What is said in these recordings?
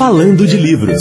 Falando de Livros.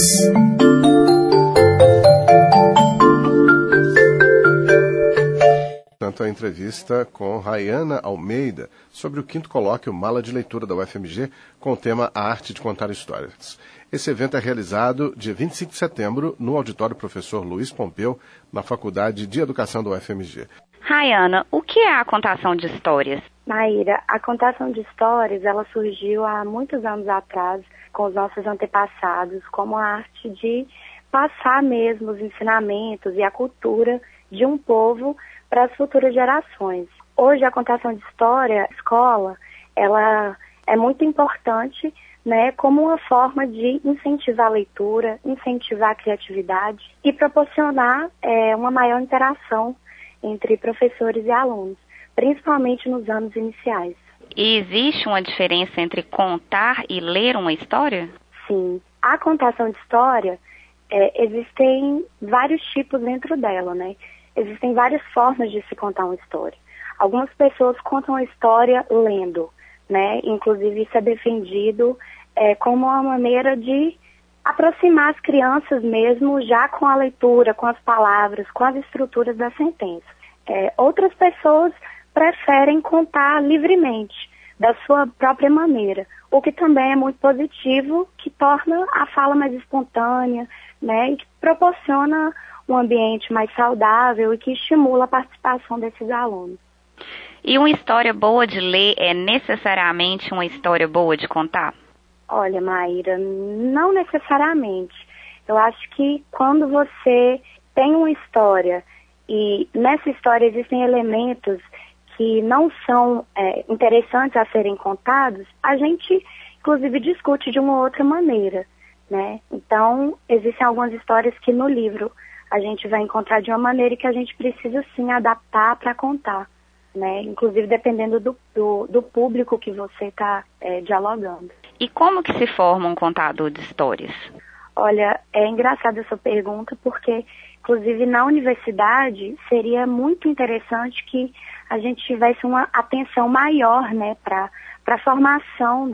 Tanto a entrevista com Rayana Almeida sobre o 5º colóquio Mala de Leitura da UFMG com o tema A Arte de Contar Histórias. Esse evento é realizado dia 25 de setembro no Auditório Professor Luiz Pompeu, na Faculdade de Educação da UFMG. Rayana, o que é a contação de histórias? Maíra, a contação de histórias, ela surgiu há muitos anos atrás com os nossos antepassados como a arte de passar mesmo os ensinamentos e a cultura de um povo para as futuras gerações. Hoje a contação de história, escola, ela é muito importante, né, como uma forma de incentivar a leitura, incentivar a criatividade e proporcionar uma maior interação entre professores e alunos, principalmente nos anos iniciais. E existe uma diferença entre contar e ler uma história? Sim. A contação de história, existem vários tipos dentro dela, né? Existem várias formas de se contar uma história. Algumas pessoas contam a história lendo, né? Inclusive isso é defendido como uma maneira de aproximar as crianças mesmo já com a leitura, com as palavras, com as estruturas da sentença. Outras pessoas preferem contar livremente, da sua própria maneira, o que também é muito positivo, que torna a fala mais espontânea, né, e que proporciona um ambiente mais saudável e que estimula a participação desses alunos. E uma história boa de ler é necessariamente uma história boa de contar? Olha, Maíra, não necessariamente. Eu acho que quando você tem uma história e nessa história existem elementos que não são interessantes a serem contados, a gente, inclusive, discute de uma outra maneira, né? Então, existem algumas histórias que no livro a gente vai encontrar de uma maneira que a gente precisa, sim, adaptar para contar, né? Inclusive, dependendo do público que você está dialogando. E como que se forma um contador de histórias? Olha, é engraçada essa pergunta porque, inclusive, na universidade seria muito interessante que a gente tivesse uma atenção maior, né, para a formação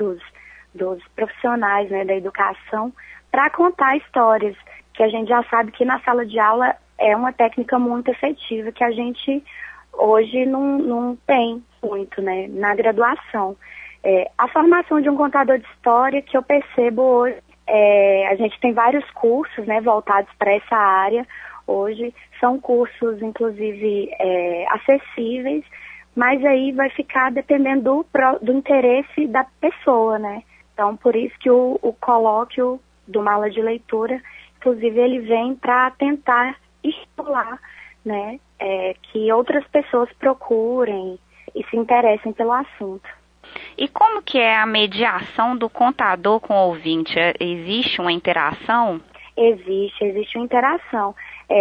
dos profissionais, né, da educação, para contar histórias, que a gente já sabe que na sala de aula é uma técnica muito efetiva, que a gente hoje não tem muito, né, na graduação. A formação de um contador de história que eu percebo hoje, a gente tem vários cursos, né, voltados para essa área. Hoje são cursos, inclusive, acessíveis, mas aí vai ficar dependendo do interesse da pessoa, né? Então, por isso que o colóquio do Mala de Leitura, inclusive, ele vem para tentar estimular, né, que outras pessoas procurem e se interessem pelo assunto. E como que é a mediação do contador com o ouvinte? Existe uma interação? Existe uma interação.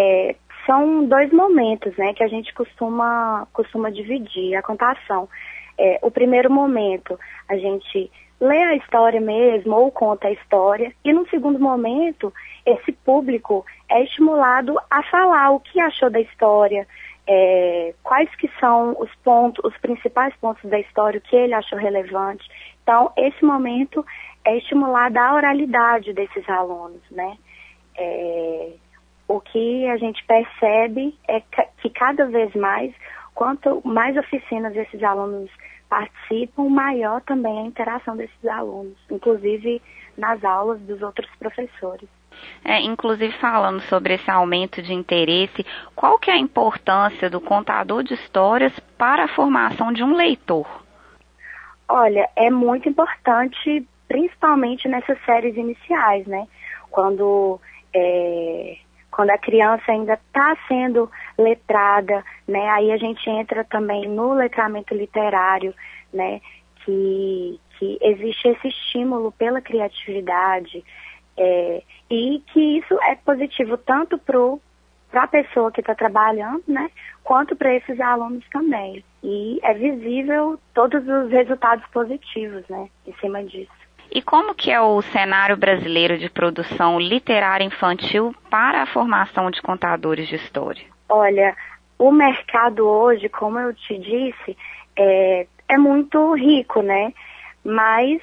São dois momentos, né, que a gente costuma dividir a contação. O primeiro momento, a gente lê a história mesmo ou conta a história, e no segundo momento, esse público é estimulado a falar o que achou da história, quais que são os principais pontos da história, o que ele achou relevante. Então, esse momento é estimulado a oralidade desses alunos, né? O que a gente percebe é que cada vez mais, quanto mais oficinas esses alunos participam, maior também a interação desses alunos, inclusive nas aulas dos outros professores. Inclusive falando sobre esse aumento de interesse, qual que é a importância do contador de histórias para a formação de um leitor? Olha, é muito importante, principalmente nessas séries iniciais, né? Quando a criança ainda está sendo letrada, né? Aí a gente entra também no letramento literário, né? Que existe esse estímulo pela criatividade, e que isso é positivo tanto para a pessoa que está trabalhando, né? Quanto para esses alunos também. E é visível todos os resultados positivos, né? Em cima disso. E como que é o cenário brasileiro de produção literária infantil para a formação de contadores de história? Olha, o mercado hoje, como eu te disse, é muito rico, né? Mas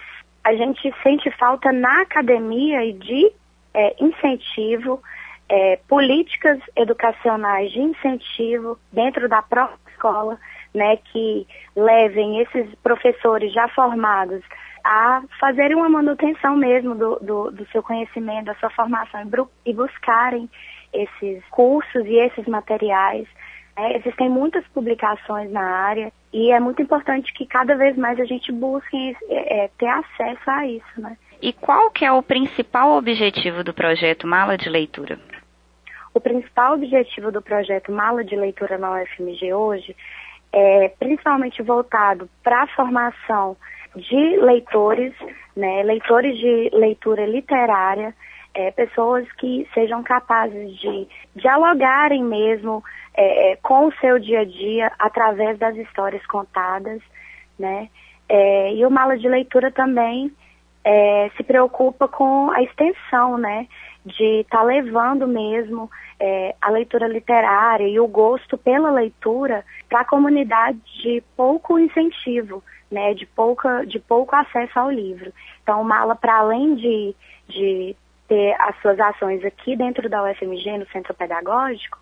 a gente sente falta na academia de incentivo, políticas educacionais de incentivo dentro da própria escola, né, que levem esses professores já formados a fazerem uma manutenção mesmo do seu conhecimento, da sua formação e buscarem esses cursos e esses materiais. Existem muitas publicações na área e é muito importante que cada vez mais a gente busque ter acesso a isso, né? E qual que é o principal objetivo do projeto Mala de Leitura? O principal objetivo do projeto Mala de Leitura na UFMG hoje é principalmente voltado para a formação de leitores, né, leitores de leitura literária, pessoas que sejam capazes de dialogarem mesmo com o seu dia a dia através das histórias contadas, né? E o Mala de Leitura também se preocupa com a extensão, né, de estar levando mesmo a leitura literária e o gosto pela leitura para a comunidade de pouco incentivo, né, de pouco acesso ao livro. Então, o Mala, para além de ter as suas ações aqui dentro da UFMG, no Centro Pedagógico,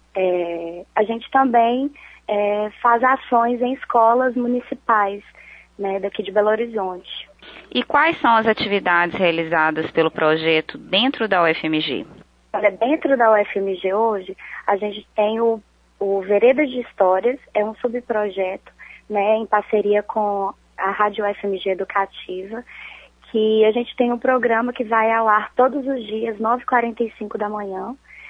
a gente também faz ações em escolas municipais, né, daqui de Belo Horizonte. E quais são as atividades realizadas pelo projeto dentro da UFMG? Olha, dentro da UFMG hoje, a gente tem o Veredas de Histórias, é um subprojeto, né, em parceria com a Rádio UFMG Educativa, que a gente tem um programa que vai ao ar todos os dias, 9h45 da manhã,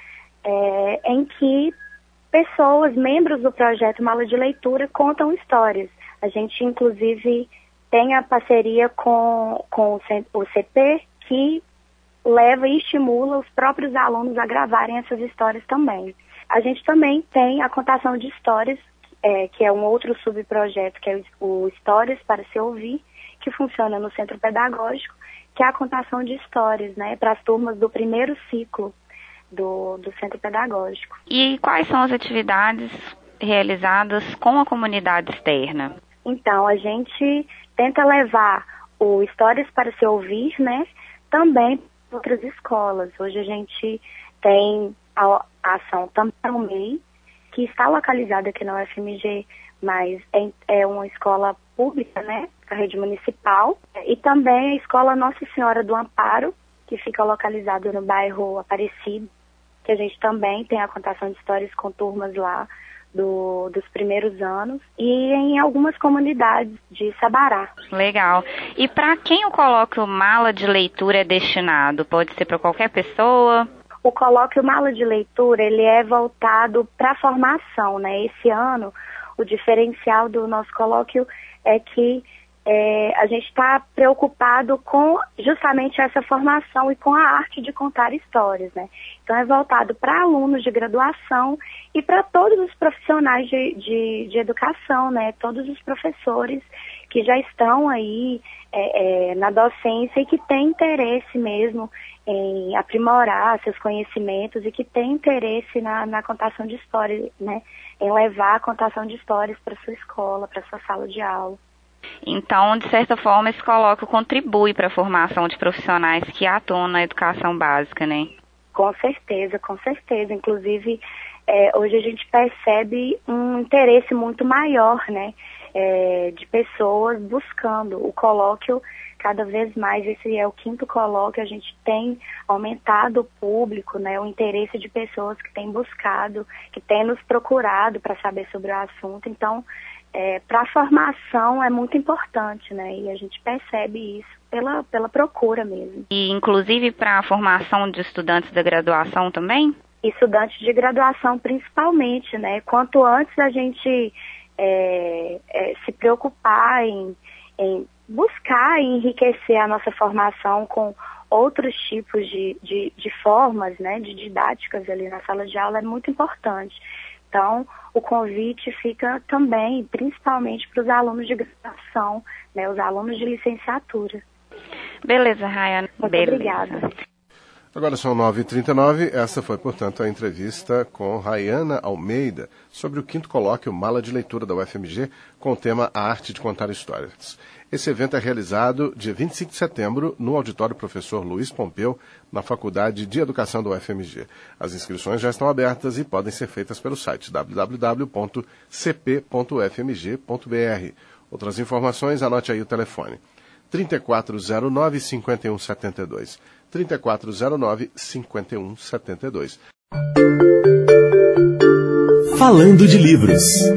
em que pessoas, membros do projeto Mala de Leitura, contam histórias. A gente, inclusive, tem a parceria com o CP, que leva e estimula os próprios alunos a gravarem essas histórias também. A gente também tem a contação de histórias, que é um outro subprojeto, que é o Histórias para se Ouvir, que funciona no Centro Pedagógico, que é a contação de histórias, né, para as turmas do primeiro ciclo do Centro Pedagógico. E quais são as atividades realizadas com a comunidade externa? Então, a gente tenta levar o Histórias para se Ouvir, né, também para outras escolas. Hoje a gente tem a ação Também MEI, que está localizada aqui na UFMG, mas é uma escola pública, né, da rede municipal, e também a escola Nossa Senhora do Amparo, que fica localizada no bairro Aparecido, que a gente também tem a contação de histórias com turmas lá dos primeiros anos, e em algumas comunidades de Sabará. Legal. E para quem o colóquio Mala de Leitura é destinado? Pode ser para qualquer pessoa? O colóquio Mala de Leitura, ele é voltado para a formação, né? Esse ano, o diferencial do nosso colóquio é que a gente está preocupado com justamente essa formação e com a arte de contar histórias, né? Então é voltado para alunos de graduação e para todos os profissionais de educação, né? Todos os professores que já estão aí na docência e que têm interesse mesmo em aprimorar seus conhecimentos e que têm interesse na contação de histórias, né? Em levar a contação de histórias para sua escola, para sua sala de aula. Então, de certa forma, esse colóquio contribui para a formação de profissionais que atuam na educação básica, né? Com certeza, com certeza. Inclusive, hoje a gente percebe um interesse muito maior, né? De pessoas buscando o colóquio cada vez mais. Esse é o 5º colóquio, a gente tem aumentado o público, né? O interesse de pessoas que têm buscado, que têm nos procurado para saber sobre o assunto. Então, para a formação é muito importante, né? E a gente percebe isso pela procura mesmo. E inclusive para a formação de estudantes da graduação também? Estudantes de graduação principalmente, né? Quanto antes a gente se preocupar em buscar e enriquecer a nossa formação com outros tipos de formas, né? De didáticas ali na sala de aula é muito importante. Então, o convite fica também, principalmente para os alunos de graduação, né, os alunos de licenciatura. Beleza, Rayana. Muito obrigada. Agora são 9h39, essa foi, portanto, a entrevista com Rayana Almeida sobre o 5º colóquio Mala de Leitura da UFMG com o tema A Arte de Contar Histórias. Esse evento é realizado dia 25 de setembro no auditório Professor Luiz Pompeu, na Faculdade de Educação da UFMG. As inscrições já estão abertas e podem ser feitas pelo site www.cp.ufmg.br. Outras informações, anote aí o telefone. 3409-5172. 3409-5172. Falando de livros.